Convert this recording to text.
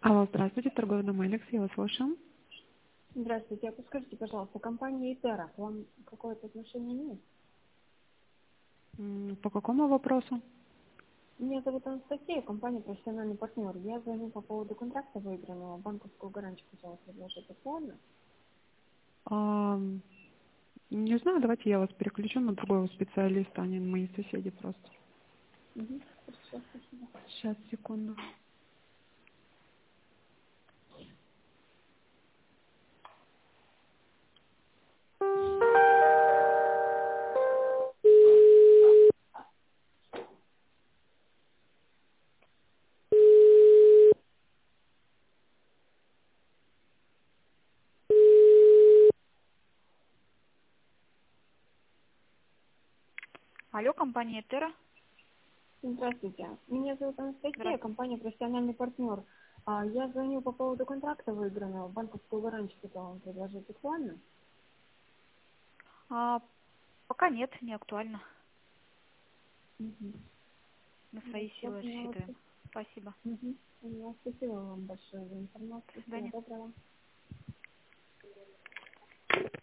Алло, здравствуйте, торговый дом Элекс, я вас слушаю. Здравствуйте. А подскажите, пожалуйста, компания Итера к вам какое-то отношение имеет? По какому вопросу? Меня зовут Анастасия, компания «Профессиональный партнер». Я звоню по поводу контракта выигранного. Банковскую гарантию хотела предложить. Актуально? А, Не знаю, давайте я вас переключу на другого специалиста, они мои соседи просто. Угу. Хорошо, спасибо. Сейчас, секунду. Алло, компания Тера. Здравствуйте. Меня зовут Анастасия, Здравствуйте. компания «Профессиональный партнер». Я звоню по поводу контракта выигранного. Банковскую гарантию хотела вам предложить. Актуально? А, Пока нет, не актуально. Угу. На свои Хорошо, силы поняла. рассчитываем. Спасибо. Угу. Спасибо вам большое за До информацию. Всего свидания. доброго.